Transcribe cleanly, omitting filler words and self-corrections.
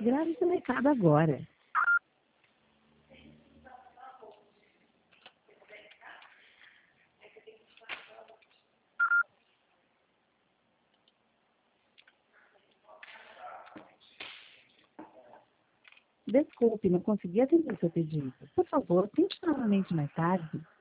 Grave esse recado agora. Desculpe, não consegui atender seu pedido. Por favor, tente novamente mais tarde.